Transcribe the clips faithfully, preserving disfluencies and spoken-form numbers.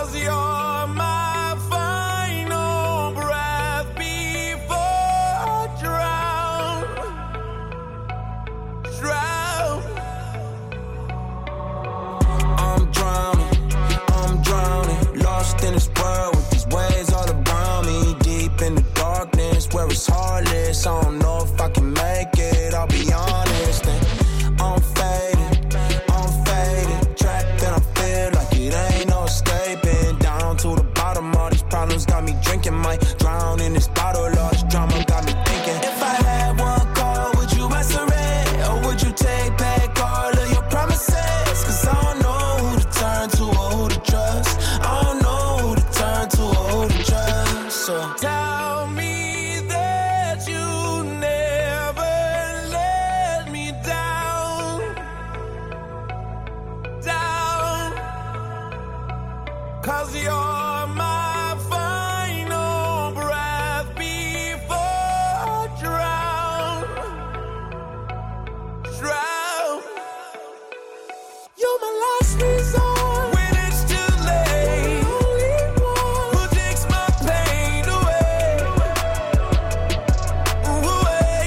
'Cause you're my final breath before I drown, drown. I'm drowning, I'm drowning, lost in this world with these waves all around me. Deep in the darkness where it's heartless, I don't know if I can make it, I'll be honest. And I'm faded, I'm faded, trapped and I feel like it ain't no escaping. Down to the bottom, all these problems got me drinking, might drown in this bottle. All this drama got me thinking, if I had one call, would you answer it? Or would you take back all of your promises? 'Cause I don't know who to turn to or who to trust. I don't know who to turn to or who to trust. So tell me that you never let me down, down. 'Cause you're my final breath before I drown, drown. You're my last resort when it's too late. The only one who takes my pain away, away.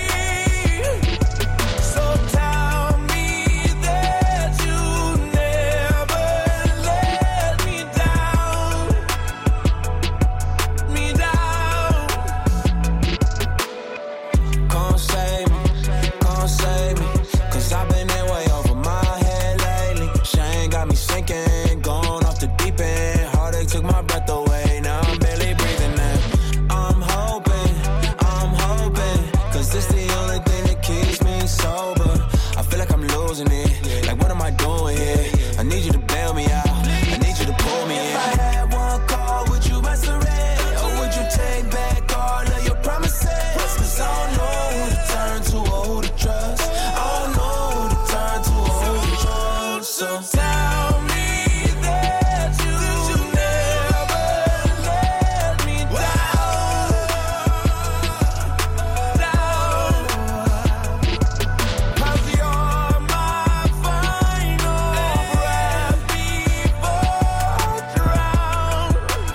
So tell me that you never let me down, me down. Come save me, come save me, 'cause I've been in way over my head lately. Shame got me sinking, going off the deep end. Heartache took my breath away, now I'm barely breathing in. I'm hoping, I'm hoping, 'cause this the only thing that keeps me sober. I feel like I'm losing it, like what am I doing here? I need you to bail me out, I need you to pull me in. If I had one call, would you answer it? Or would you take back all of your promises? 'Cause I don't know who to turn to or who to trust. I don't know who to turn to or who to trust. So tell me that you never let me down, down. 'Cause you're my final breath before I drown,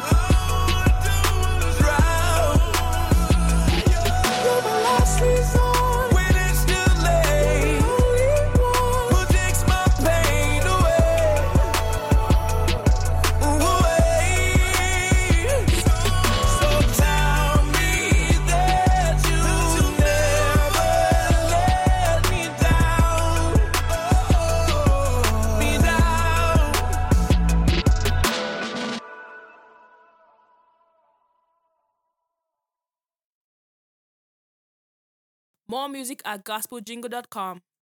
drown. You're my last resort when it's too late. The only one who takes my pain away, away. So tell me that you never let me down, me down. More music at gospel jingle dot com.